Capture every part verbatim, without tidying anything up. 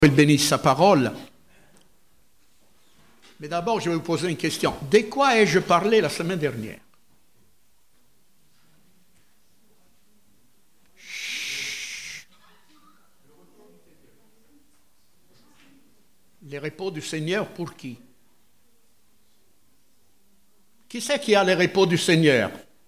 Il bénisse sa parole. Mais d'abord, je vais vous poser une question. De quoi ai-je parlé la semaine dernière? Chut. Les repos du Seigneur pour qui? Qui c'est qui a les repos du Seigneur?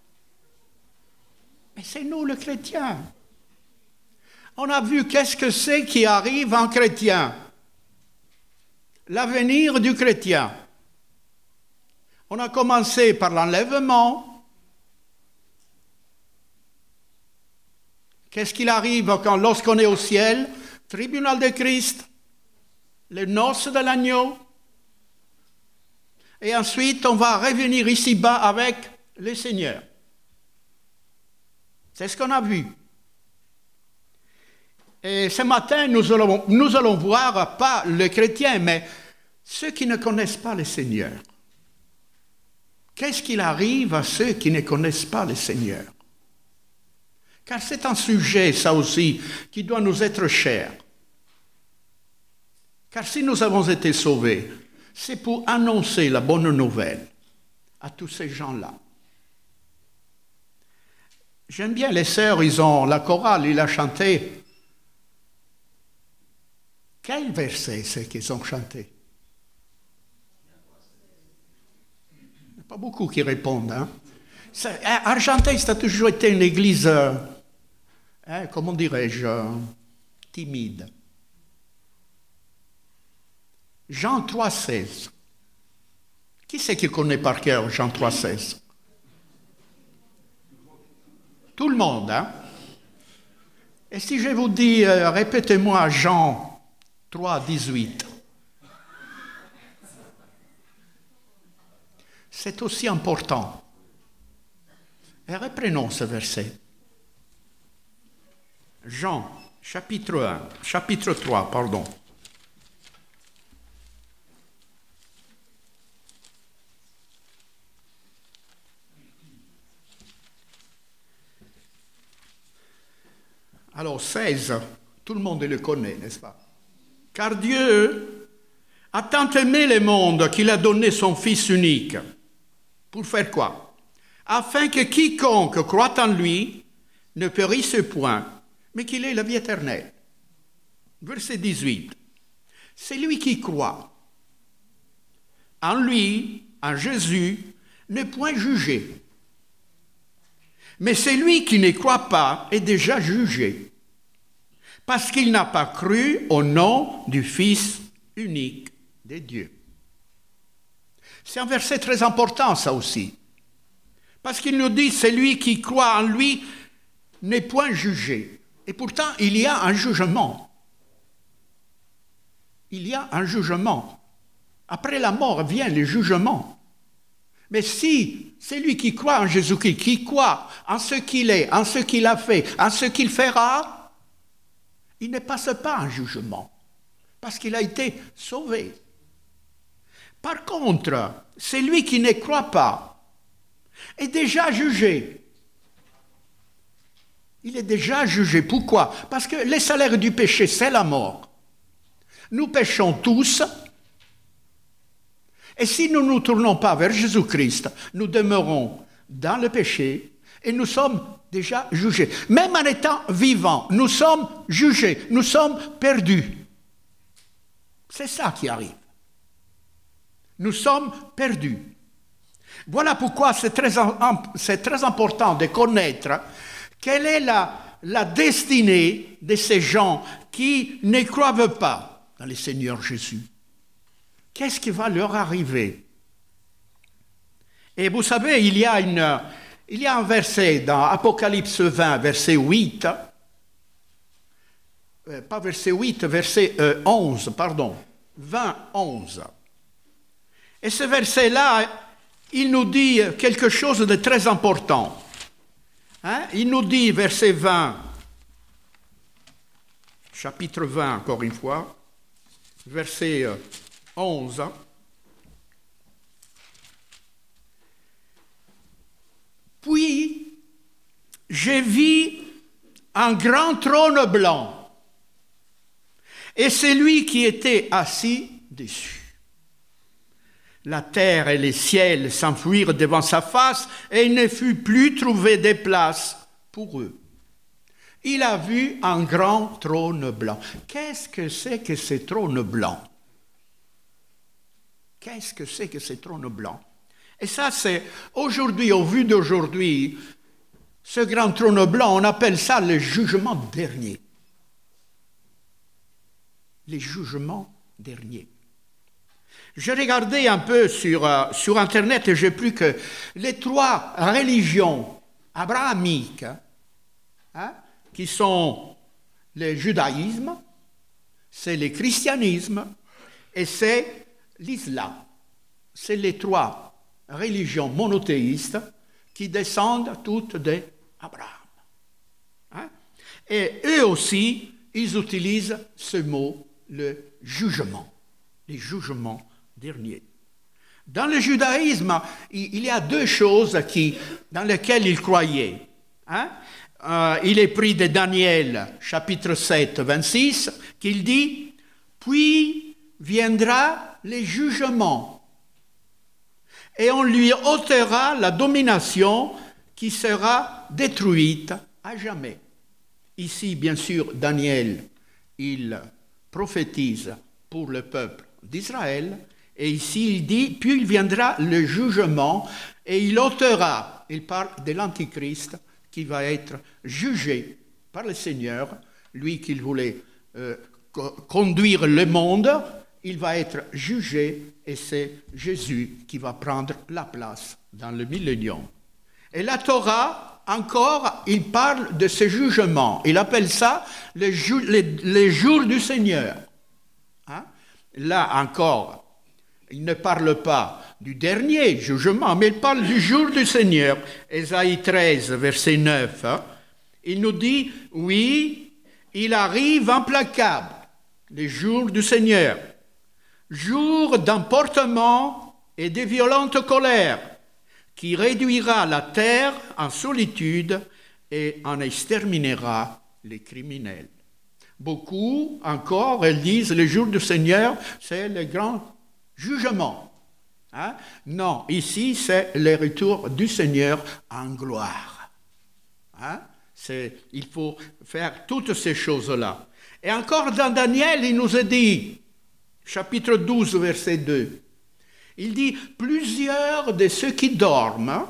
Mais c'est nous, les chrétiens. On a vu qu'est-ce que c'est qui arrive en chrétien. L'avenir du chrétien. On a commencé par l'enlèvement. Qu'est-ce qu'il arrive quand, lorsqu'on est au ciel? Tribunal de Christ, les noces de l'agneau. Et ensuite, on va revenir ici-bas avec le Seigneur. C'est ce qu'on a vu. Et ce matin, nous allons, nous allons voir, pas les chrétiens, mais ceux qui ne connaissent pas le Seigneur. Qu'est-ce qu'il arrive à ceux qui ne connaissent pas le Seigneur? Car c'est un sujet, ça aussi, qui doit nous être cher. Car si nous avons été sauvés, c'est pour annoncer la bonne nouvelle à tous ces gens-là. J'aime bien les sœurs, ils ont la chorale, ils a chanté. Quel verset c'est qu'ils ont chanté? Il n'y a pas beaucoup qui répondent. Hein? Ça, Argenteuil, ça a toujours été une église, euh, hein, comment dirais-je, euh, timide. Jean trois seize. Qui c'est qui connaît par cœur Jean trois seize? Tout le monde, hein? Et si je vous dis, euh, répétez-moi Jean trois dix-huit. C'est aussi important. Et reprenons ce verset. Jean, chapitre un, chapitre trois, pardon. Alors, seize, tout le monde le connaît, n'est-ce pas? Car Dieu a tant aimé le monde qu'il a donné son Fils unique. Pour faire quoi? Afin que quiconque croit en lui ne périsse point, mais qu'il ait la vie éternelle. Verset dix-huit. C'est lui qui croit en lui, en Jésus, n'est point jugé. Mais celui qui ne croit pas est déjà jugé, parce qu'il n'a pas cru au nom du Fils unique de Dieu. C'est un verset très important, ça aussi. Parce qu'il nous dit, celui qui croit en lui n'est point jugé. Et pourtant, il y a un jugement. Il y a un jugement. Après la mort vient le jugement. Mais si celui qui croit en Jésus-Christ, qui croit en ce qu'il est, en ce qu'il a fait, en ce qu'il fera, il ne passe pas un jugement, parce qu'il a été sauvé. Par contre, celui qui ne croit pas est déjà jugé. Il est déjà jugé. Pourquoi? Parce que le salaire du péché, c'est la mort. Nous péchons tous. Et si nous ne nous tournons pas vers Jésus-Christ, nous demeurons dans le péché et nous sommes déjà jugés. Même en étant vivants, nous sommes jugés, nous sommes perdus. C'est ça qui arrive. Nous sommes perdus. Voilà pourquoi c'est très, c'est très important de connaître quelle est la, la destinée de ces gens qui ne croient pas dans le Seigneur Jésus. Qu'est-ce qui va leur arriver? Et vous savez, il y a, une, il y a un verset dans Apocalypse vingt, verset huit, euh, pas verset huit, verset euh, onze, pardon, vingt, onze. Et ce verset-là, il nous dit quelque chose de très important. Hein? Il nous dit, verset vingt, chapitre vingt, encore une fois, verset euh, onze. Puis, j'ai vu un grand trône blanc et c'est lui qui était assis dessus. La terre et les ciels s'enfuirent devant sa face, et il ne fut plus trouvé de place pour eux. Il a vu un grand trône blanc. Qu'est-ce que c'est que ce trône blanc? Qu'est-ce que c'est que ce trône blanc? Et ça, c'est aujourd'hui, au vu d'aujourd'hui, ce grand trône blanc, on appelle ça le jugement dernier. Les jugements derniers. Je regardais un peu sur, euh, sur Internet et j'ai vu que les trois religions abrahamiques, hein, qui sont le judaïsme, c'est le christianisme et c'est l'islam. C'est les trois religions monothéistes qui descendent toutes d'Abraham. Hein? Et eux aussi, ils utilisent ce mot, le jugement, les jugements derniers. Dans le judaïsme, il y a deux choses qui, dans lesquelles ils croyaient. Hein? Euh, il est pris de Daniel, chapitre sept, vingt-six, qu'il dit « Puis viendra le jugement, et on lui ôtera la domination qui sera détruite à jamais. » Ici, bien sûr, Daniel, il prophétise pour le peuple d'Israël, et ici il dit « Puis il viendra le jugement, et il ôtera », il parle de l'Antichrist, qui va être jugé par le Seigneur, lui qui voulait euh, co- conduire le monde, il va être jugé et c'est Jésus qui va prendre la place dans le millénium. Et la Torah, encore, il parle de ce jugement. Il appelle ça les, ju- les, les jours du Seigneur. Hein? Là encore, il ne parle pas du dernier jugement, mais il parle du jour du Seigneur. Ésaïe treize, verset neuf, hein, il nous dit, oui, il arrive implacable, les jours du Seigneur, jour d'emportement et de violente colère, qui réduira la terre en solitude et en exterminera les criminels. Beaucoup, encore, elles disent, le jour du Seigneur, c'est le grand jugement. Hein? Non, ici, c'est le retour du Seigneur en gloire. Hein? C'est, il faut faire toutes ces choses-là. Et encore dans Daniel, il nous a dit, chapitre douze, verset deux, il dit, plusieurs de ceux qui dorment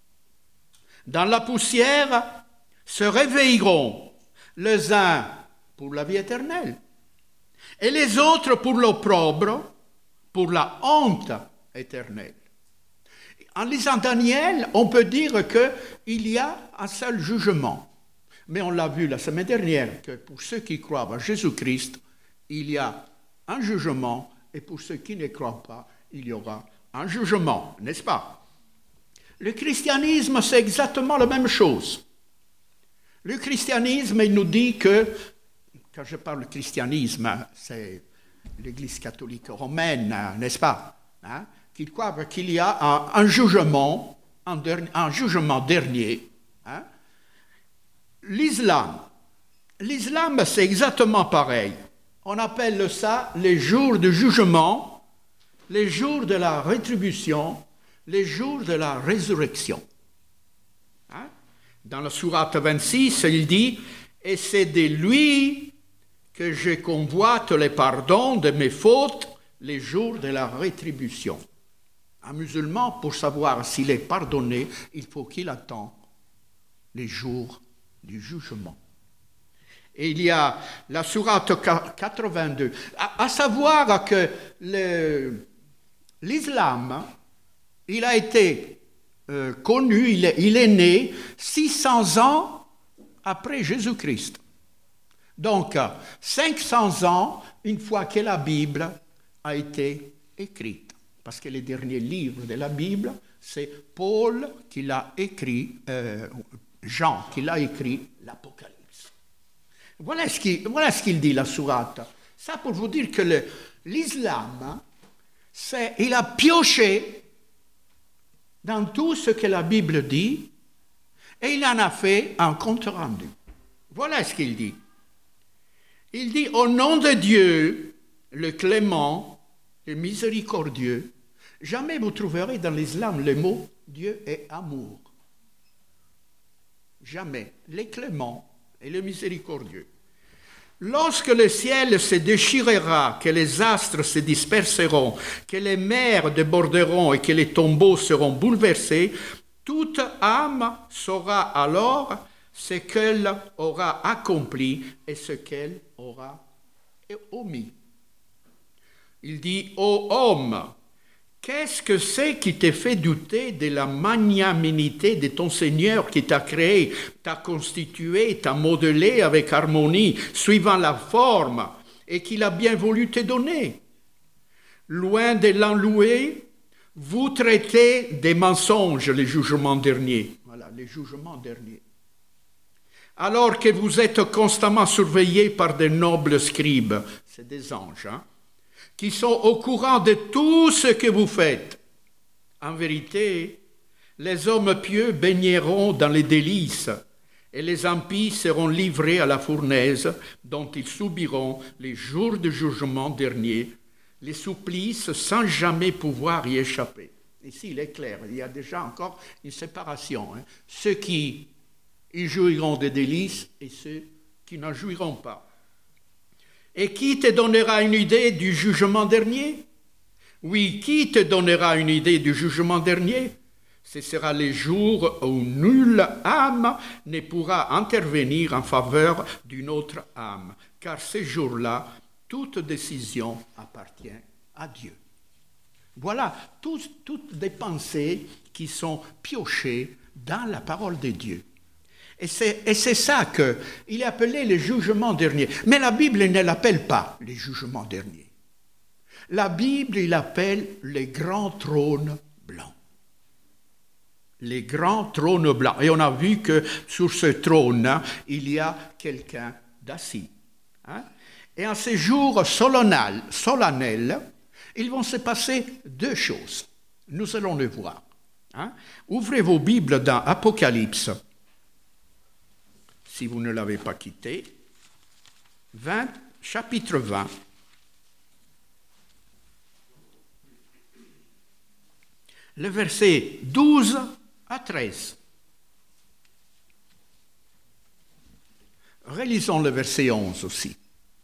dans la poussière se réveilleront, les uns pour la vie éternelle, et les autres pour l'opprobre, pour la honte éternelle. En lisant Daniel, on peut dire qu'il y a un seul jugement. Mais on l'a vu la semaine dernière, que pour ceux qui croient en Jésus-Christ, il y a un jugement, et pour ceux qui ne croient pas, il y aura un jugement, n'est-ce pas? Le christianisme, c'est exactement la même chose. Le christianisme, il nous dit que, quand je parle de christianisme, c'est l'Église catholique romaine, n'est-ce pas? Hein? Qu'il croit qu'il y a un, un jugement, un, dernier, un jugement dernier. Hein? L'islam, l'islam, c'est exactement pareil. On appelle ça les jours de jugement, les jours de la rétribution, les jours de la résurrection. Hein? Dans la sourate vingt-six, il dit « Et c'est de lui que je convoite le pardon de mes fautes, les jours de la rétribution. » Un musulman, pour savoir s'il est pardonné, il faut qu'il attende les jours du jugement. Et il y a la sourate quatre-vingt-deux, à, à savoir que le, l'islam, il a été euh, connu, il est, il est né six cents ans après Jésus-Christ. Donc, cinq cents ans, une fois que la Bible a été écrite. Parce que le dernier livre de la Bible, c'est Paul qui l'a écrit, euh, Jean qui l'a écrit, l'Apocalypse. Voilà ce, qu'il, voilà ce qu'il dit, la sourate. Ça pour vous dire que le, l'islam, c'est, il a pioché dans tout ce que la Bible dit et il en a fait un compte rendu. Voilà ce qu'il dit. Il dit, au nom de Dieu, le clément, le miséricordieux. Jamais vous trouverez dans l'islam le mot Dieu est amour. Jamais. Le clément et le miséricordieux. Lorsque le ciel se déchirera, que les astres se disperseront, que les mers déborderont et que les tombeaux seront bouleversés, toute âme saura alors ce qu'elle aura accompli et ce qu'elle aura omis. Il dit, ô homme, qu'est-ce que c'est qui te fait douter de la magnanimité de ton Seigneur qui t'a créé, t'a constitué, t'a modelé avec harmonie, suivant la forme, et qu'il a bien voulu te donner? Loin de l'enlouer, vous traitez des mensonges les jugements derniers. Voilà, les jugements derniers. Alors que vous êtes constamment surveillés par de nobles scribes, c'est des anges, hein, qui sont au courant de tout ce que vous faites. En vérité, les hommes pieux baigneront dans les délices, et les impies seront livrés à la fournaise, dont ils subiront les jours de jugement dernier, les supplices sans jamais pouvoir y échapper. Ici, il est clair, il y a déjà encore une séparation. Hein. Ceux qui y jouiront des délices et ceux qui n'en jouiront pas. Et qui te donnera une idée du jugement dernier? Oui, qui te donnera une idée du jugement dernier? Ce sera les jours où nulle âme ne pourra intervenir en faveur d'une autre âme, car ces jours-là, toute décision appartient à Dieu. Voilà toutes, toutes des pensées qui sont piochées dans la parole de Dieu. Et c'est, et c'est ça qu'il est appelé le jugement dernier. Mais la Bible ne l'appelle pas le jugement dernier. La Bible, il l'appelle les grands trônes blancs. Les grands trônes blancs. Et on a vu que sur ce trône, hein, il y a quelqu'un d'assis. Hein? Et en ces jours solennels, solennels, ils vont se passer deux choses. Nous allons le voir. Hein? Ouvrez vos Bibles dans Apocalypse. Si vous ne l'avez pas quitté, vingt, chapitre vingt. Le verset douze à treize. Relisons le verset onze aussi.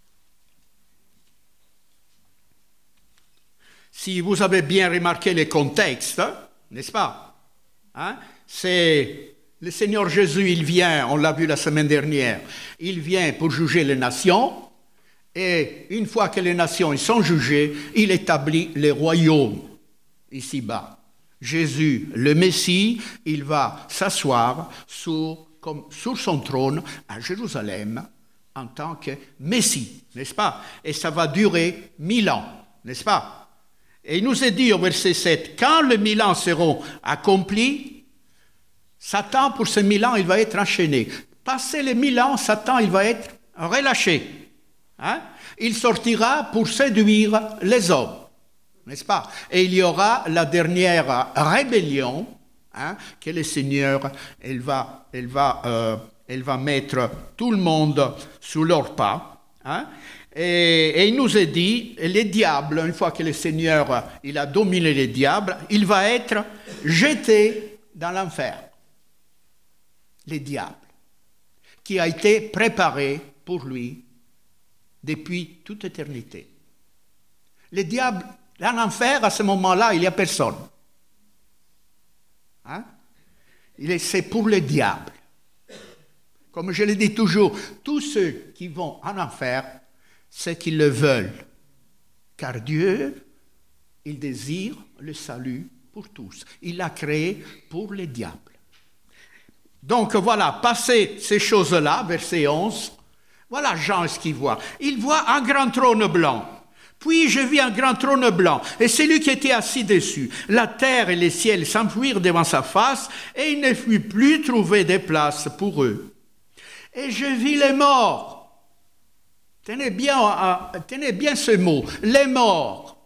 Si vous avez bien remarqué les contextes, n'est-ce pas? Hein? C'est... Le Seigneur Jésus, il vient, on l'a vu la semaine dernière, il vient pour juger les nations, et une fois que les nations ils sont jugées, il établit les royaumes ici-bas. Jésus, le Messie, il va s'asseoir sur, comme, sur son trône à Jérusalem en tant que Messie, n'est-ce pas? Et ça va durer mille ans, n'est-ce pas? Et il nous est dit au verset sept, quand les mille ans seront accomplis, Satan, pour ces mille ans, il va être enchaîné. Passé les mille ans, Satan, il va être relâché. Hein? Il sortira pour séduire les hommes, n'est-ce pas? Et il y aura la dernière rébellion, hein, que le Seigneur, elle va, elle va, euh, elle va mettre tout le monde sous leurs pas. Hein? Et, et il nous est dit, les diables, une fois que le Seigneur il a dominé les diables, il va être jeté dans l'enfer. Les diables, qui a été préparé pour lui depuis toute éternité. Les diables, en enfer, à ce moment-là, il n'y a personne. Hein? Il est, c'est pour les diables. Comme je le dis toujours, tous ceux qui vont en enfer, c'est qu'ils le veulent. Car Dieu, il désire le salut pour tous. Il l'a créé pour les diables. Donc voilà, passé ces choses-là, verset onze, voilà Jean ce qu'il voit. Il voit un grand trône blanc. Puis je vis un grand trône blanc, et celui qui était assis dessus. La terre et les ciels s'enfuirent devant sa face, et il ne fut plus trouvé de place pour eux. Et je vis les morts. Tenez bien, tenez bien ce mot, les morts.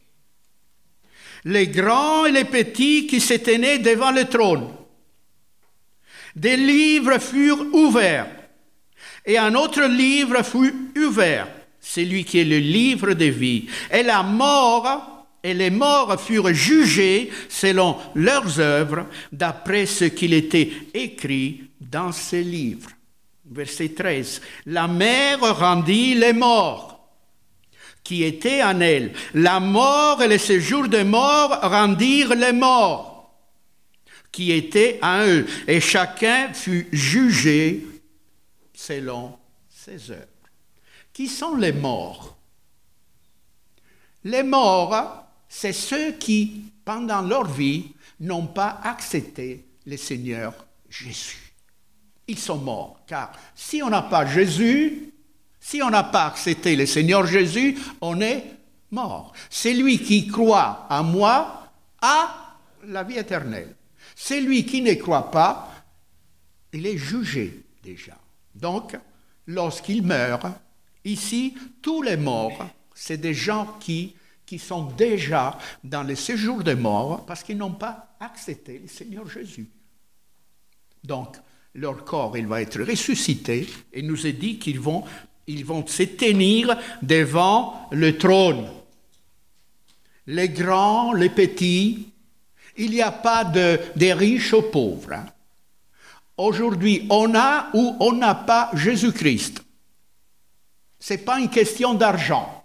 Les grands et les petits qui se tenaient devant le trône. Des livres furent ouverts, Et un autre livre fut ouvert, celui qui est le livre de vie. Et la mort, et les morts furent jugés selon leurs œuvres, d'après ce qu'il était écrit dans ces livres. Verset treize. La mer rendit les morts qui étaient en elle. La mort et le séjour des morts rendirent les morts qui étaient en eux. Et chacun fut jugé selon ses œuvres. Qui sont les morts? Les morts, c'est ceux qui, pendant leur vie, n'ont pas accepté le Seigneur Jésus. Ils sont morts, car si on n'a pas Jésus, si on n'a pas accepté le Seigneur Jésus, on est mort. Celui qui croit en moi a la vie éternelle. Celui qui ne croit pas, il est jugé déjà. Donc, lorsqu'il meurt, ici, tous les morts, c'est des gens qui, qui sont déjà dans le séjour des morts parce qu'ils n'ont pas accepté le Seigneur Jésus. Donc, leur corps, il va être ressuscité et nous est dit qu'ils vont, ils vont se tenir devant le trône. Les grands, les petits, il n'y a pas de, de riches aux pauvres. Hein. Aujourd'hui, on a ou on n'a pas Jésus-Christ. Ce n'est pas une question d'argent.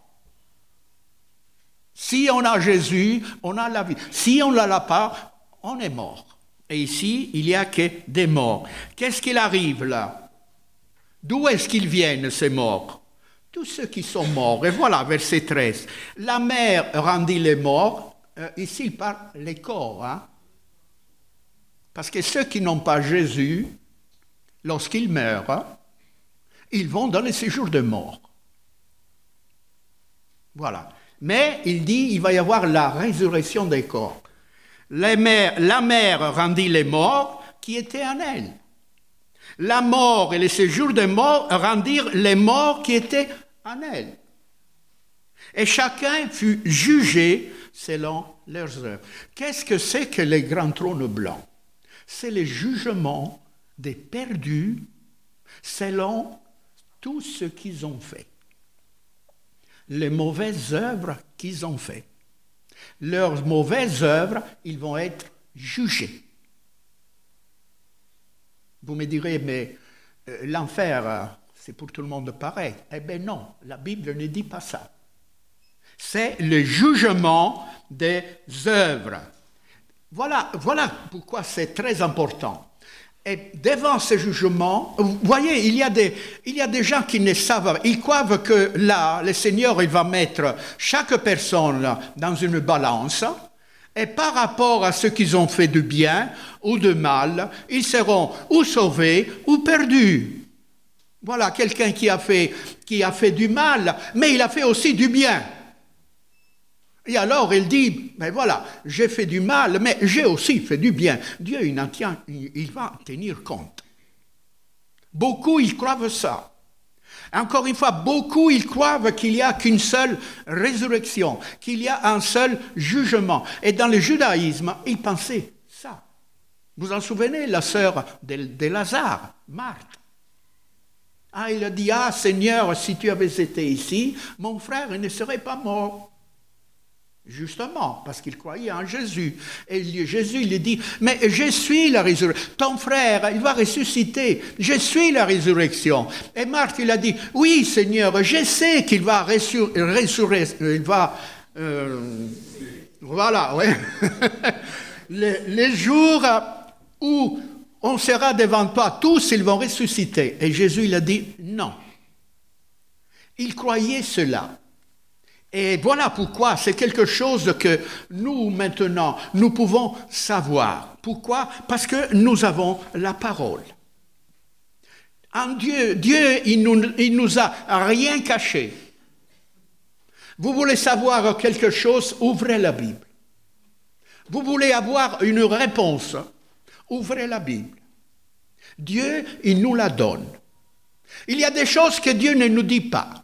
Si on a Jésus, on a la vie. Si on ne l'a pas, on est mort. Et ici, il n'y a que des morts. Qu'est-ce qu'il arrive là? D'où est-ce qu'ils viennent, ces morts? Tous ceux qui sont morts. Et voilà, verset treize. La mer rendit les morts. Euh, ici, il parle les corps. Hein? Parce que ceux qui n'ont pas Jésus, lorsqu'ils meurent, ils vont dans le séjour de mort. Voilà. Mais il dit il va y avoir la résurrection des corps. La mer, la mer rendit les morts qui étaient en elle. La mort et le séjour des morts rendirent les morts qui étaient en elle. Et chacun fut jugé selon leurs œuvres. Qu'est-ce que c'est que les grands trônes blancs? C'est le jugement des perdus selon tout ce qu'ils ont fait. Les mauvaises œuvres qu'ils ont faites. Leurs mauvaises œuvres, ils vont être jugés. Vous me direz, mais euh, l'enfer, euh, c'est pour tout le monde pareil. Eh bien non, la Bible ne dit pas ça. C'est le jugement des œuvres. Voilà, voilà pourquoi c'est très important. Et devant ce jugement, vous voyez, il y a des, il y a des gens qui ne savent, ils croient que là, le Seigneur, il va mettre chaque personne dans une balance, et par rapport à ce qu'ils ont fait de bien ou de mal, ils seront ou sauvés ou perdus. Voilà, quelqu'un qui a fait, qui a fait du mal, mais il a fait aussi du bien. Et alors, il dit, ben voilà, j'ai fait du mal, mais j'ai aussi fait du bien. Dieu, il, en tient, il va en tenir compte. Beaucoup, ils croient ça. Encore une fois, beaucoup, ils croient qu'il n'y a qu'une seule résurrection, qu'il y a un seul jugement. Et dans le judaïsme, ils pensaient ça. Vous vous en souvenez, la sœur de, de Lazare, Marthe. Ah, il a dit, ah Seigneur, si tu avais été ici, mon frère il ne serait pas mort. Justement, parce qu'il croyait en Jésus. Et Jésus, il lui dit, mais je suis la résurrection. Ton frère, il va ressusciter. Je suis la résurrection. Et Marthe, il a dit, oui, Seigneur, je sais qu'il va ressurrer. Il va... Euh, voilà, oui. les, les jours où on sera devant toi, tous, ils vont ressusciter. Et Jésus, il a dit, non. Il croyait cela. Et voilà pourquoi c'est quelque chose que nous, maintenant, nous pouvons savoir. Pourquoi? Parce que nous avons la parole. En Dieu, Dieu, il nous, il nous a rien caché. Vous voulez savoir quelque chose, ouvrez la Bible. Vous voulez avoir une réponse, ouvrez la Bible. Dieu, il nous la donne. Il y a des choses que Dieu ne nous dit pas.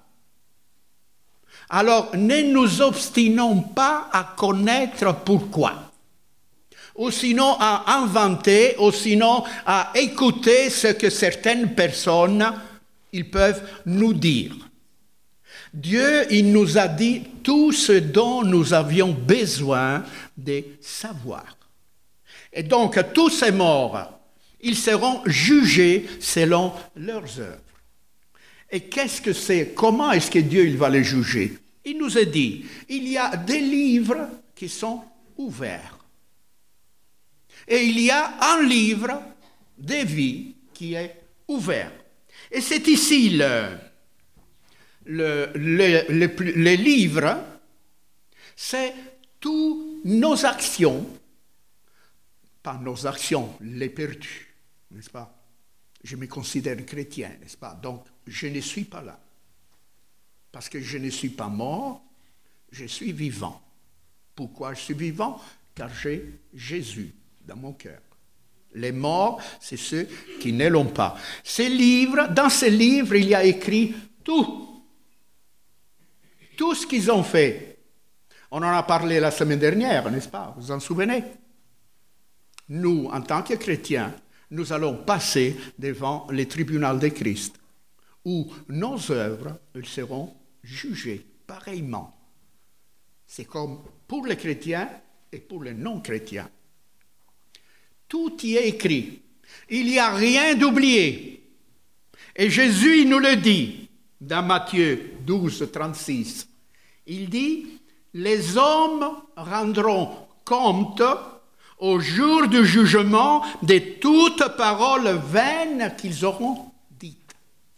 Alors, ne nous obstinons pas à connaître pourquoi, ou sinon à inventer, ou sinon à écouter ce que certaines personnes ils peuvent nous dire. Dieu, il nous a dit tout ce dont nous avions besoin de savoir. Et donc, tous ces morts, ils seront jugés selon leurs œuvres. Et qu'est-ce que c'est? Comment est-ce que Dieu il va les juger? Il nous a dit, il y a des livres qui sont ouverts. Et il y a un livre de vie qui est ouvert. Et c'est ici le, le, le, le, le livre, c'est toutes nos actions, pas nos actions, les perdues, n'est-ce pas? Je me considère chrétien, n'est-ce pas? Donc, je ne suis pas là. Parce que je ne suis pas mort, je suis vivant. Pourquoi je suis vivant? Car j'ai Jésus dans mon cœur. Les morts, c'est ceux qui ne l'ont pas. Ces livres, dans ces livres, il y a écrit tout. Tout ce qu'ils ont fait. On en a parlé la semaine dernière, n'est-ce pas? Vous vous en souvenez? Nous, en tant que chrétiens, nous allons passer devant le tribunal de Christ, où nos œuvres elles seront jugées pareillement. C'est comme pour les chrétiens et pour les non-chrétiens. Tout y est écrit. Il n'y a rien d'oublié. Et Jésus il nous le dit dans Matthieu douze, trente-six. Il dit, les hommes rendront compte au jour du jugement de toutes paroles vaines qu'ils auront dites.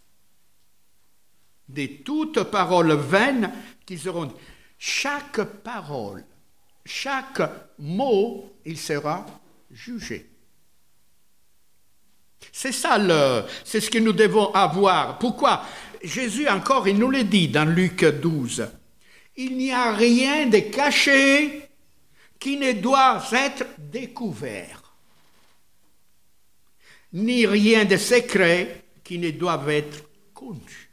De toutes paroles vaines qu'ils auront dites. Chaque parole, chaque mot, il sera jugé. C'est ça, le, c'est ce que nous devons avoir. Pourquoi? Jésus encore, il nous le dit dans Luc douze. Il n'y a rien de caché qui ne doit être découvert, ni rien de secret qui ne doit être connu.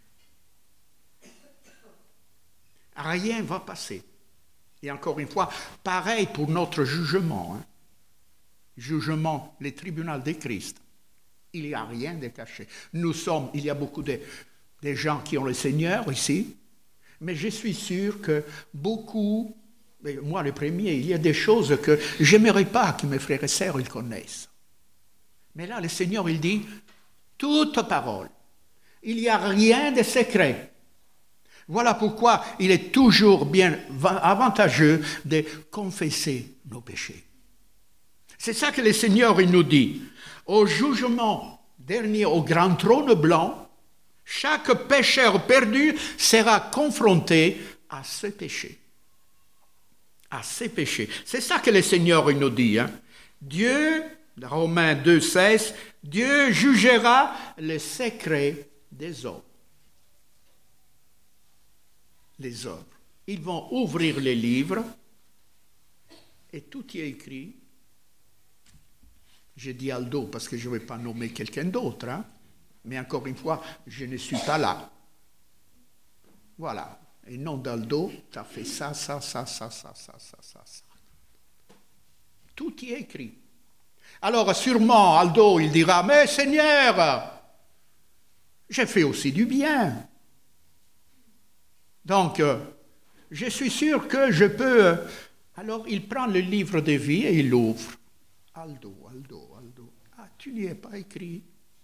Rien va passer. Et encore une fois, pareil pour notre jugement. Hein. Jugement, le tribunal de Christ. Il n'y a rien de caché. Nous sommes, il y a beaucoup de, de gens qui ont le Seigneur ici, mais je suis sûr que beaucoup, moi le premier, il y a des choses que je n'aimerais pas que mes frères et sœurs ils connaissent. Mais là, le Seigneur, il dit, toute parole. Il n'y a rien de secret. Voilà pourquoi il est toujours bien avantageux de confesser nos péchés. C'est ça que le Seigneur il nous dit. Au jugement dernier, au grand trône blanc, chaque pécheur perdu sera confronté à ce péché. À ce péché. C'est ça que le Seigneur il nous dit. Hein. Dieu, Romains deux, seize, Dieu jugera les secrets des hommes. Les œuvres. Ils vont ouvrir les livres et tout y est écrit. Je dis Aldo parce que je ne vais pas nommer quelqu'un d'autre, hein? Mais encore une fois, je ne suis pas là. Voilà. Et non d'Aldo, tu as fait ça, ça, ça, ça, ça, ça, ça, ça, ça. Tout y est écrit. Alors sûrement, Aldo, il dira, mais Seigneur, j'ai fait aussi du bien. Donc, euh, je suis sûr que je peux... Euh, alors, il prend le livre de vie et il l'ouvre. Aldo, Aldo, Aldo. Ah, tu n'y es pas écrit.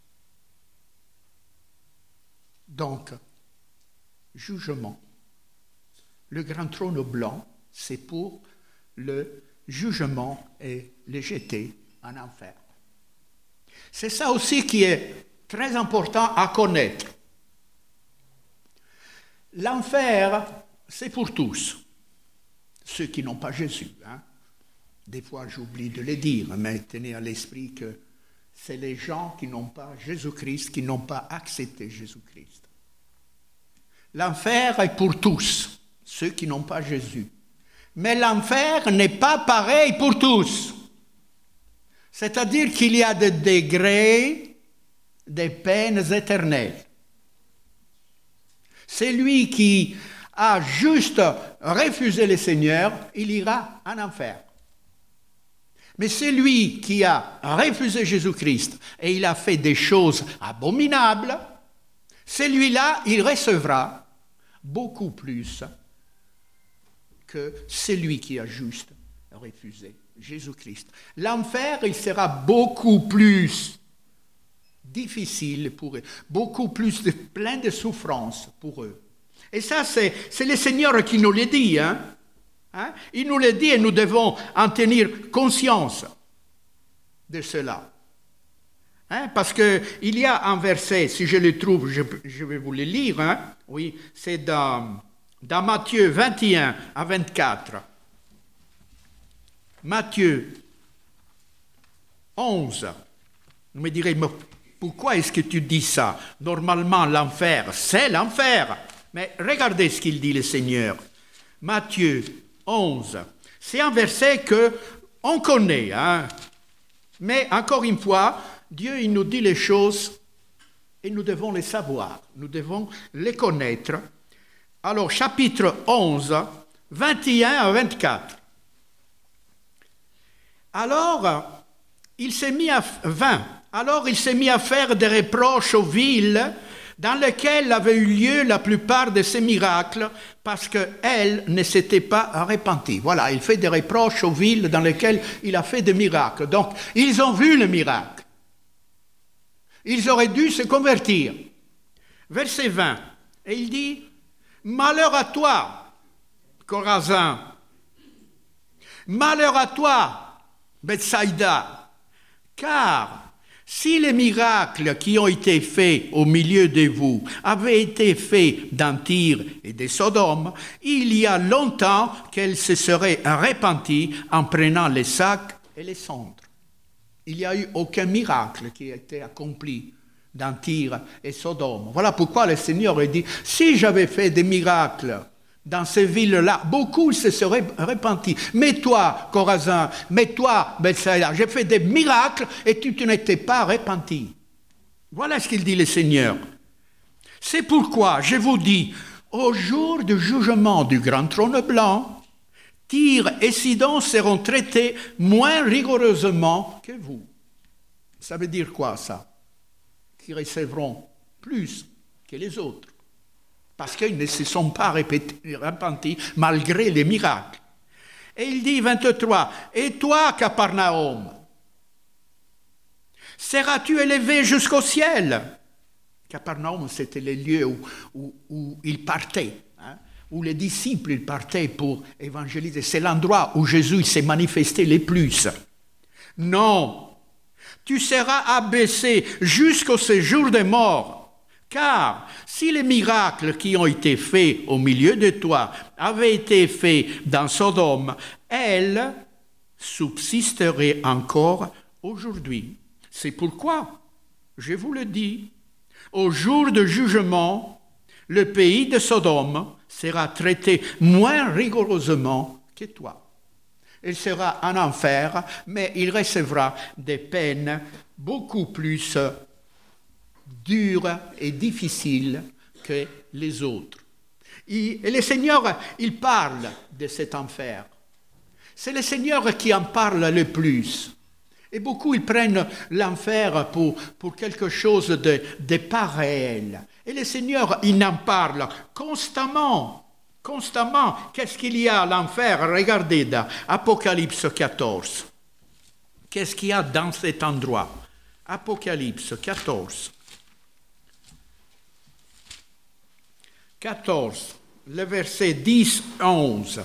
Donc, jugement. Le grand trône blanc, c'est pour le jugement et le jeter en enfer. C'est ça aussi qui est très important à connaître. L'enfer, c'est pour tous, ceux qui n'ont pas Jésus. Hein. Des fois, j'oublie de le dire, mais tenez à l'esprit que c'est les gens qui n'ont pas Jésus-Christ, qui n'ont pas accepté Jésus-Christ. L'enfer est pour tous, ceux qui n'ont pas Jésus. Mais l'enfer n'est pas pareil pour tous. C'est-à-dire qu'il y a des degrés de peines éternelles. Celui qui a juste refusé le Seigneur, il ira en enfer. Mais celui qui a refusé Jésus-Christ et il a fait des choses abominables, celui-là, il recevra beaucoup plus que celui qui a juste refusé Jésus-Christ. L'enfer, il sera beaucoup plus difficile pour eux, beaucoup plus de, plein de souffrances pour eux. Et ça, c'est, c'est le Seigneur qui nous le dit. Hein? Hein? Il nous le dit et nous devons en tenir conscience de cela. Hein? Parce qu'il y a un verset, si je le trouve, je, je vais vous le lire. Hein? Oui, c'est dans, dans Matthieu vingt et un à vingt-quatre. Matthieu onze. Vous me direz, mais pourquoi est-ce que tu dis ça? Normalement, l'enfer, c'est l'enfer. Mais regardez ce qu'il dit le Seigneur. Matthieu onze. C'est un verset qu'on connaît. Hein? Mais encore une fois, Dieu il nous dit les choses et nous devons les savoir. Nous devons les connaître. Alors, chapitre onze, vingt et un à vingt-quatre. Alors, il s'est mis à vingt. Alors, il s'est mis à faire des reproches aux villes dans lesquelles avaient eu lieu la plupart de ces miracles, parce qu'elles ne s'étaient pas repenties. Voilà, il fait des reproches aux villes dans lesquelles il a fait des miracles. Donc, ils ont vu le miracle. Ils auraient dû se convertir. Verset vingt. Et il dit, « Malheur à toi, Chorazin. Malheur à toi, Bethsaïda, car si les miracles qui ont été faits au milieu de vous avaient été faits dans Tyr et de Sodome, il y a longtemps qu'elles se seraient repenties en prenant les sacs et les cendres. » Il n'y a eu aucun miracle qui a été accompli dans Tyr et Sodome. Voilà pourquoi le Seigneur a dit, si j'avais fait des miracles dans ces villes-là, beaucoup se seraient repentis. Mais toi, Chorazin, mais toi, Bethsaïda, j'ai fait des miracles et tu, tu n'étais pas repenti. Voilà ce qu'il dit le Seigneur. C'est pourquoi je vous dis, au jour du jugement du grand trône blanc, Tyr et Sidon seront traités moins rigoureusement que vous. Ça veut dire quoi ça? Qu'ils recevront plus que les autres. Parce qu'ils ne se sont pas repentis malgré les miracles. Et il dit vingt-trois, « Et toi, Capernaum, seras-tu élevé jusqu'au ciel ?» Capernaum, c'était le lieu où, où, où il partait, hein, où les disciples ils partaient pour évangéliser. C'est l'endroit où Jésus s'est manifesté le plus. Non, tu seras abaissé jusqu'au séjour des morts. Car si les miracles qui ont été faits au milieu de toi avaient été faits dans Sodome, elles subsisteraient encore aujourd'hui. C'est pourquoi, je vous le dis, au jour du jugement, le pays de Sodome sera traité moins rigoureusement que toi. Il sera en enfer, mais il recevra des peines beaucoup plus dures et difficiles que les autres. Et le Seigneur, il parle de cet enfer. C'est le Seigneur qui en parle le plus. Et beaucoup, ils prennent l'enfer pour, pour quelque chose de, de pas réel. Et le Seigneur, il en parle constamment. Constamment. Qu'est-ce qu'il y a à l'enfer? Regardez dans Apocalypse quatorze. Qu'est-ce qu'il y a dans cet endroit? Apocalypse quatorze. quatorze, le verset dix à onze.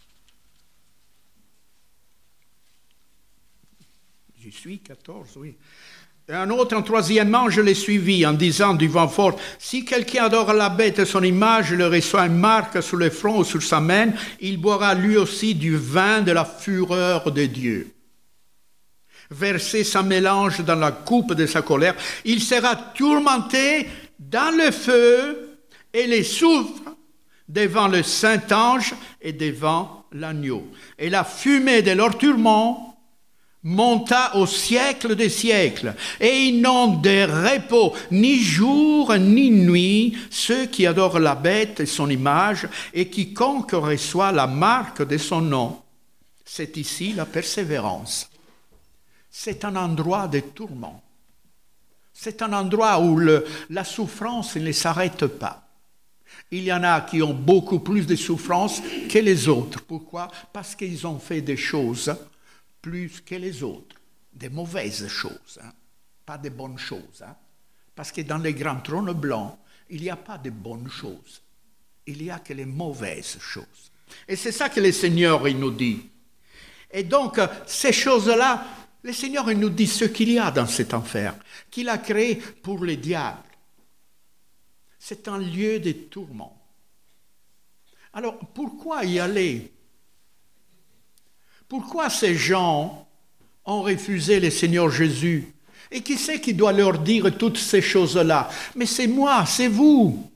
J'y suis, quatorze, oui. Et un autre, en troisièmement, je l'ai suivi en disant du vent fort, si quelqu'un adore la bête et son image, il reçoit une marque sur le front ou sur sa main, il boira lui aussi du vin de la fureur de Dieu. Verser sa mélange dans la coupe de sa colère, il sera tourmenté dans le feu et les soufre devant le Saint-Ange et devant l'agneau. Et la fumée de leur tourment monta au siècle des siècles, et ils n'ont de repos ni jour ni nuit, ceux qui adorent la bête et son image, et quiconque reçoit la marque de son nom. C'est ici la persévérance. C'est un endroit de tourment C'est un endroit où le, la souffrance ne s'arrête pas. Il y en a qui ont beaucoup plus de souffrance que les autres. Pourquoi? Parce qu'ils ont fait des choses plus que les autres. Des mauvaises choses, hein? Pas des bonnes choses. Hein? Parce que dans les grands trônes blancs, il n'y a pas de bonnes choses. Il n'y a que les mauvaises choses. Et c'est ça que le Seigneur il nous dit. Et donc, ces choses-là, le Seigneur il nous dit ce qu'il y a dans cet enfer, qu'il a créé pour les diables. C'est un lieu de tourment. Alors, pourquoi y aller? Pourquoi ces gens ont refusé le Seigneur Jésus? Et qui c'est qui doit leur dire toutes ces choses-là? Mais c'est moi, c'est vous.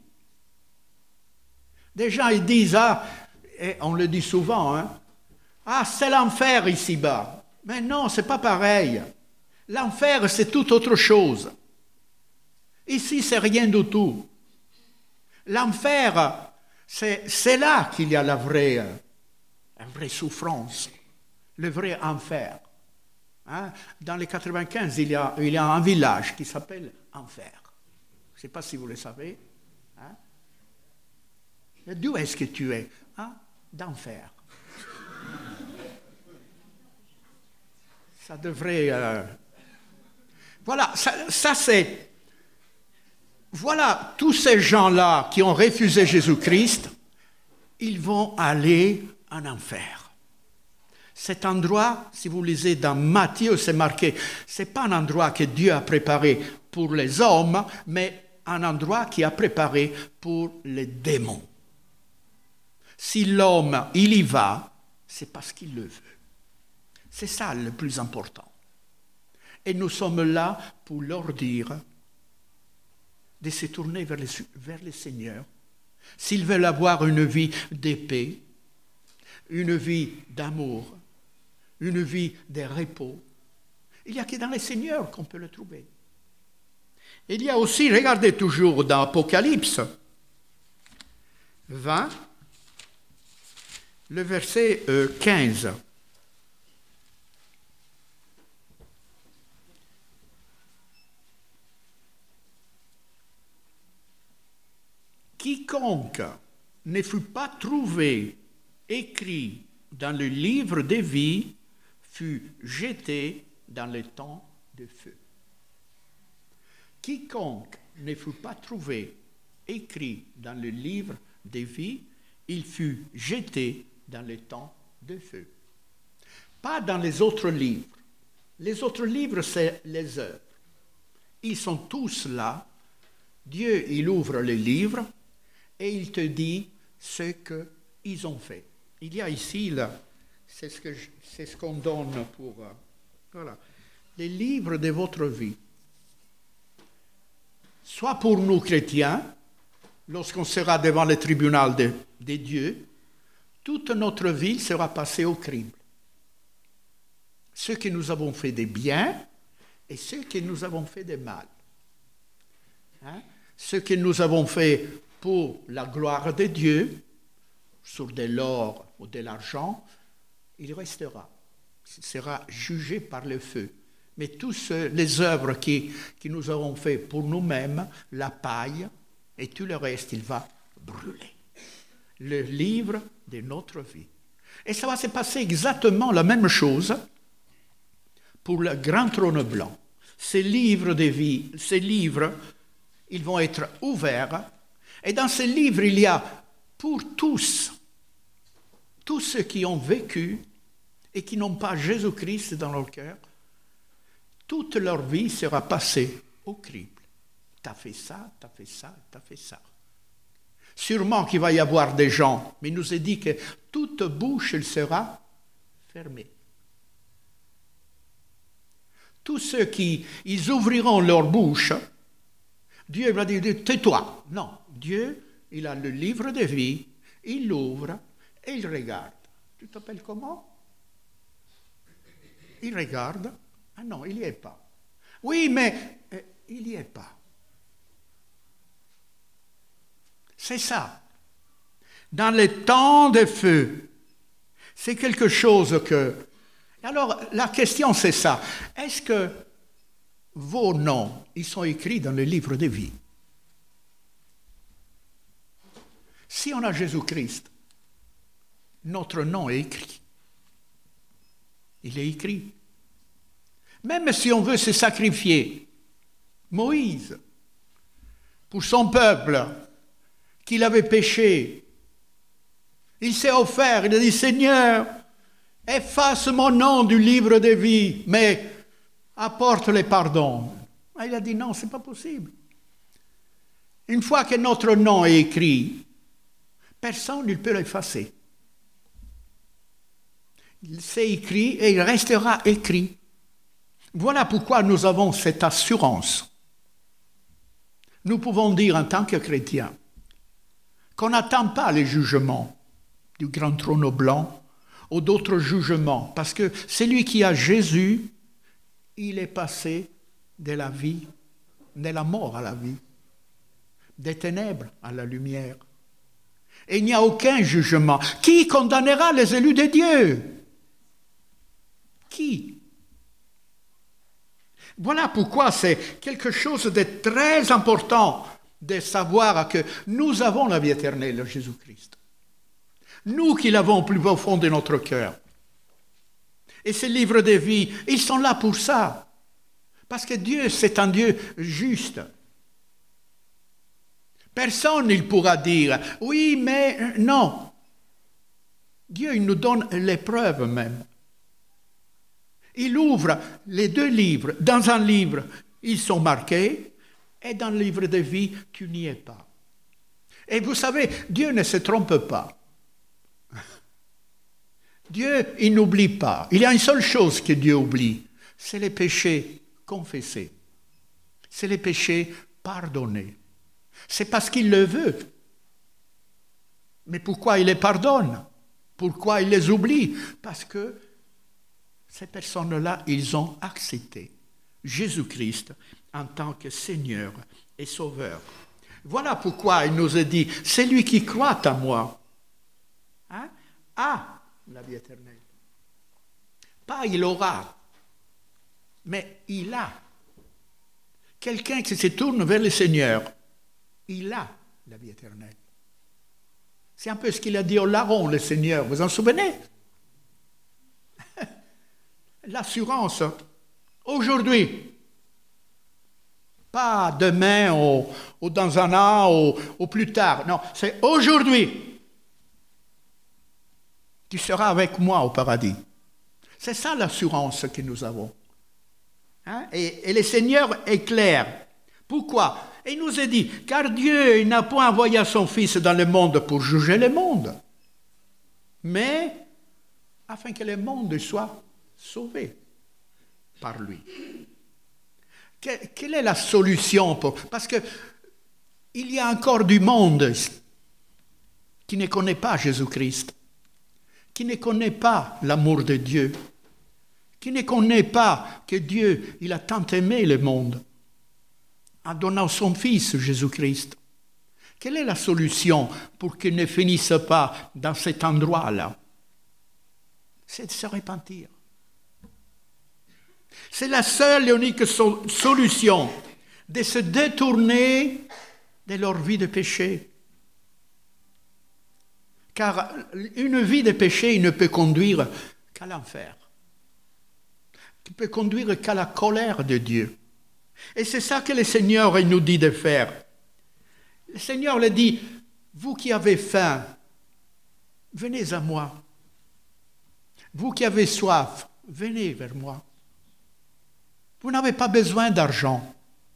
Des gens, ils disent, ah, et on le dit souvent, hein, ah, c'est l'enfer ici-bas. Mais non, c'est pas pareil. L'enfer, c'est tout autre chose. Ici, c'est rien du tout. L'enfer, c'est, c'est là qu'il y a la vraie, la vraie souffrance, le vrai enfer. Hein? Dans les quatre-vingt-quinze, il y, a, il y a un village qui s'appelle Enfer. Je ne sais pas si vous le savez. Hein? D'où est-ce que tu es? Hein? D'Enfer. Ça devrait... Euh... Voilà, ça, ça c'est... Voilà, tous ces gens-là qui ont refusé Jésus-Christ, ils vont aller en enfer. Cet endroit, si vous lisez dans Matthieu, c'est marqué, ce n'est pas un endroit que Dieu a préparé pour les hommes, mais un endroit qu'il a préparé pour les démons. Si l'homme, il y va, c'est parce qu'il le veut. C'est ça le plus important. Et nous sommes là pour leur dire de se tourner vers le, vers le Seigneur. S'ils veulent avoir une vie de paix, une vie d'amour, une vie de repos, il n'y a que dans le Seigneur qu'on peut le trouver. Il y a aussi, regardez toujours dans Apocalypse vingt, le verset quinze. Quiconque ne fut pas trouvé écrit dans le livre des vies fut jeté dans le temps de feu. Quiconque ne fut pas trouvé écrit dans le livre des vies, il fut jeté dans le temps de feu. Pas dans les autres livres. Les autres livres, c'est les œuvres. Ils sont tous là. Dieu, il ouvre les livres et il te dit ce qu'ils ont fait. Il y a ici, là, c'est ce, que je, c'est ce qu'on donne pour... Euh, voilà. Les livres de votre vie. Soit pour nous chrétiens, lorsqu'on sera devant le tribunal de, de Dieu, toute notre vie sera passée au crible. Ce que nous avons fait de bien et ce que nous avons fait de mal. Hein? Ce que nous avons fait pour la gloire de Dieu, sur de l'or ou de l'argent, il restera. Il sera jugé par le feu. Mais toutes les œuvres qui, qui nous avons faites pour nous-mêmes, la paille et tout le reste, il va brûler. Le livre de notre vie. Et ça va se passer exactement la même chose pour le grand trône blanc. Ces livres de vie, ces livres, ils vont être ouverts. Et dans ces livres, il y a pour tous, tous ceux qui ont vécu et qui n'ont pas Jésus-Christ dans leur cœur, toute leur vie sera passée au crible. T'as fait ça, t'as fait ça, t'as fait ça. Sûrement qu'il va y avoir des gens, mais il nous est dit que toute bouche elle sera fermée. Tous ceux qui ils ouvriront leur bouche, Dieu va dire, tais-toi. Non, Dieu, il a le livre de vie, il l'ouvre et il regarde. Tu t'appelles comment? Il regarde. Ah non, il n'y est pas. Oui, mais euh, il n'y est pas. C'est ça. Dans les temps de feu, c'est quelque chose que... Alors, la question, c'est ça. Est-ce que vos noms, ils sont écrits dans le livre de vie. Si on a Jésus-Christ, notre nom est écrit. Il est écrit. Même si on veut se sacrifier, Moïse, pour son peuple, qu'il avait péché, il s'est offert, il a dit, Seigneur, efface mon nom du livre de vie, mais apporte le pardon. Il a dit, non, ce n'est pas possible. Une fois que notre nom est écrit, personne ne peut l'effacer. C'est écrit et il restera écrit. Voilà pourquoi nous avons cette assurance. Nous pouvons dire en tant que chrétiens qu'on n'attend pas les jugements du grand trône blanc ou d'autres jugements, parce que celui qui a Jésus, il est passé de la vie, de la mort à la vie, des ténèbres à la lumière. Et il n'y a aucun jugement. Qui condamnera les élus de Dieu? Qui? Voilà pourquoi c'est quelque chose de très important de savoir que nous avons la vie éternelle, Jésus-Christ. Nous qui l'avons au plus profond de notre cœur. Et ces livres de vie, ils sont là pour ça. Parce que Dieu, c'est un Dieu juste. Personne ne pourra dire, oui, mais non. Dieu, il nous donne les preuves même. Il ouvre les deux livres. Dans un livre, ils sont marqués, et dans le livre de vie, tu n'y es pas. Et vous savez, Dieu ne se trompe pas. Dieu, il n'oublie pas. Il y a une seule chose que Dieu oublie, c'est les péchés confessés. C'est les péchés pardonnés. C'est parce qu'il le veut. Mais pourquoi il les pardonne? Pourquoi il les oublie? Parce que ces personnes-là, ils ont accepté Jésus-Christ en tant que Seigneur et Sauveur. Voilà pourquoi il nous a dit, celui qui croit en moi hein, a la vie éternelle. Pas il aura, mais il a. Quelqu'un qui se tourne vers le Seigneur, il a la vie éternelle. C'est un peu ce qu'il a dit au larron, le Seigneur, vous en souvenez? L'assurance, aujourd'hui, pas demain ou, ou dans un an ou, ou plus tard, non, c'est aujourd'hui. Tu seras avec moi au paradis. C'est ça l'assurance que nous avons. Hein? Et, et le Seigneur est clair. Pourquoi? Et il nous a dit, car Dieu il n'a point envoyé son Fils dans le monde pour juger le monde, mais afin que le monde soit sauvé par lui. Que, quelle est la solution pour... Parce que il y a encore du monde qui ne connaît pas Jésus-Christ, qui ne connaît pas l'amour de Dieu, qui ne connaît pas que Dieu, il a tant aimé le monde en donnant son Fils Jésus-Christ. Quelle est la solution pour qu'il ne finisse pas dans cet endroit-là? C'est de se repentir. C'est la seule et unique so- solution de se détourner de leur vie de péché. Car une vie de péché il ne peut conduire qu'à l'enfer. Il ne peut conduire qu'à la colère de Dieu. Et c'est ça que le Seigneur il nous dit de faire. Le Seigneur le dit, vous qui avez faim, venez à moi. Vous qui avez soif, venez vers moi. Vous n'avez pas besoin d'argent.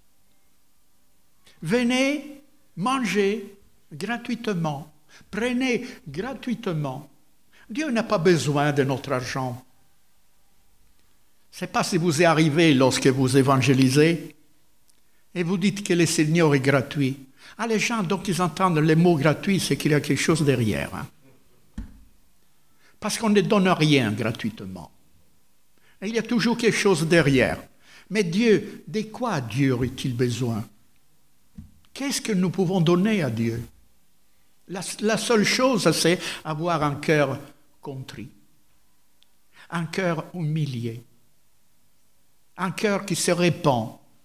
Venez manger gratuitement. Prenez gratuitement. Dieu n'a pas besoin de notre argent. Ce n'est pas si vous est arrivé lorsque vous évangélisez et vous dites que le Seigneur est gratuit. Ah, les gens, donc, ils entendent le mot gratuit, c'est qu'il y a quelque chose derrière. Hein? Parce qu'on ne donne rien gratuitement. Et il y a toujours quelque chose derrière. Mais Dieu, de quoi Dieu aurait-il besoin? Qu'est-ce que nous pouvons donner à Dieu? La, la seule chose, c'est avoir un cœur contrit, un cœur humilié, un cœur qui se répand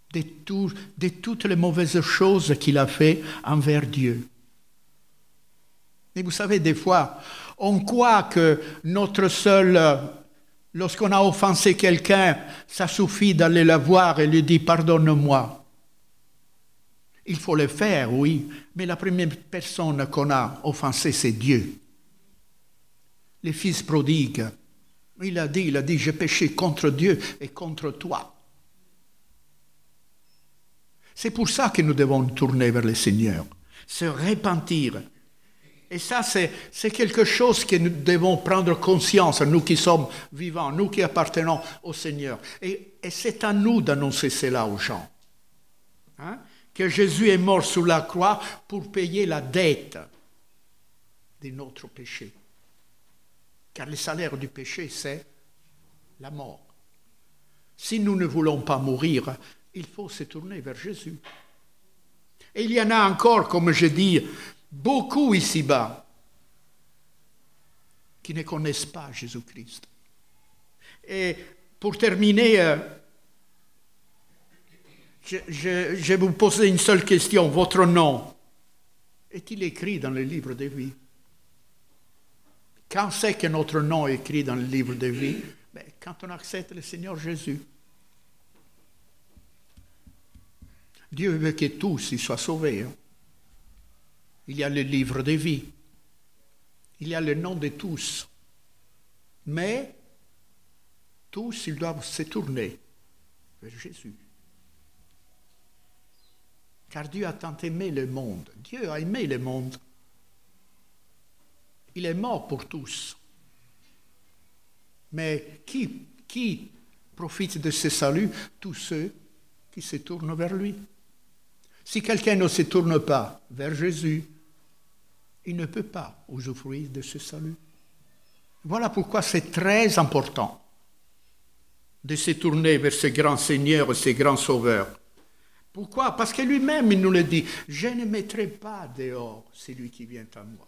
de, tout, de toutes les mauvaises choses qu'il a fait envers Dieu. Et vous savez, des fois, on croit que notre seul, lorsqu'on a offensé quelqu'un, ça suffit d'aller la voir et lui dire « pardonne-moi ». Il faut le faire, oui, mais la première personne qu'on a offensée, c'est Dieu. Le fils prodigue, il a dit, il a dit « j'ai péché contre Dieu et contre toi ». C'est pour ça que nous devons tourner vers le Seigneur, se repentir. Et ça, c'est, c'est quelque chose que nous devons prendre conscience, nous qui sommes vivants, nous qui appartenons au Seigneur. Et, et c'est à nous d'annoncer cela aux gens. Hein? Que Jésus est mort sur la croix pour payer la dette de notre péché. Car le salaire du péché, c'est la mort. Si nous ne voulons pas mourir, il faut se tourner vers Jésus. Et il y en a encore, comme je dis, beaucoup ici-bas qui ne connaissent pas Jésus-Christ. Et pour terminer, euh, je, je, je vais vous poser une seule question. Votre nom est-il écrit dans le livre de vie? Quand c'est que notre nom est écrit dans le livre de vie? Ben, quand on accepte le Seigneur Jésus. Dieu veut que tous y soient sauvés. Hein? Il y a le livre de vie. Il y a le nom de tous. Mais tous, ils doivent se tourner vers Jésus. Car Dieu a tant aimé le monde. Dieu a aimé le monde. Il est mort pour tous. Mais qui, qui profite de ce salut? Tous ceux qui se tournent vers lui. Si quelqu'un ne se tourne pas vers Jésus, il ne peut pas usufruire de ce salut. Voilà pourquoi c'est très important de se tourner vers ce grand Seigneur, ce grand Sauveur. Pourquoi? Parce que lui-même, il nous le dit, « Je ne mettrai pas dehors celui qui vient à moi ».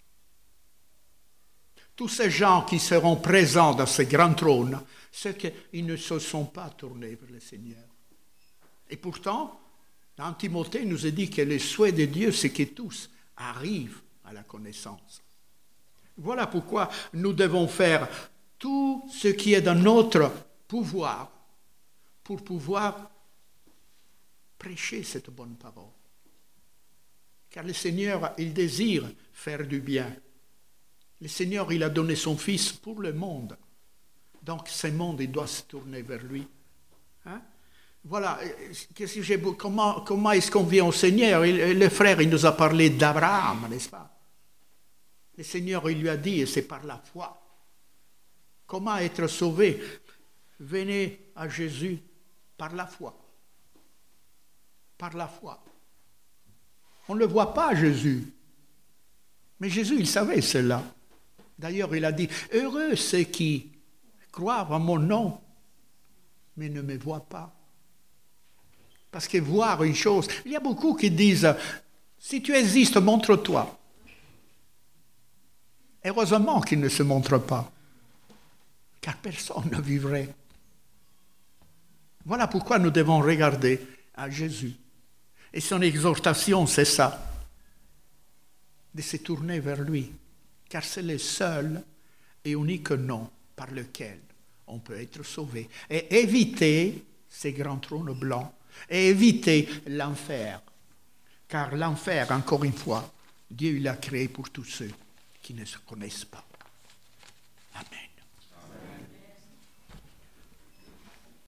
Tous ces gens qui seront présents dans ce grand trône, c'est qu'ils ne se sont pas tournés vers le Seigneur. Et pourtant, dans Timothée, il nous a dit que le souhait de Dieu, c'est que tous arrivent à la connaissance. Voilà pourquoi nous devons faire tout ce qui est dans notre pouvoir pour pouvoir prêcher cette bonne parole. Car le Seigneur, il désire faire du bien. Le Seigneur, il a donné son Fils pour le monde. Donc, ce monde, il doit se tourner vers lui. Hein? Voilà, comment, comment est-ce qu'on vient au Seigneur? Le frère, il nous a parlé d'Abraham, n'est-ce pas? Le Seigneur, il lui a dit, et c'est par la foi. Comment être sauvé? Venez à Jésus par la foi. Par la foi. On ne le voit pas, Jésus. Mais Jésus, il savait cela. D'ailleurs, il a dit, heureux ceux qui croient à mon nom, mais ne me voient pas. Parce que voir une chose, il y a beaucoup qui disent, si tu existes, montre-toi. Heureusement qu'il ne se montre pas, car personne ne vivrait. Voilà pourquoi nous devons regarder à Jésus. Et son exhortation, c'est ça, de se tourner vers lui, car c'est le seul et unique nom par lequel on peut être sauvé. Et éviter ces grands trônes blancs, et éviter l'enfer. Car l'enfer, encore une fois, Dieu l'a créé pour tous ceux qui ne se connaissent pas.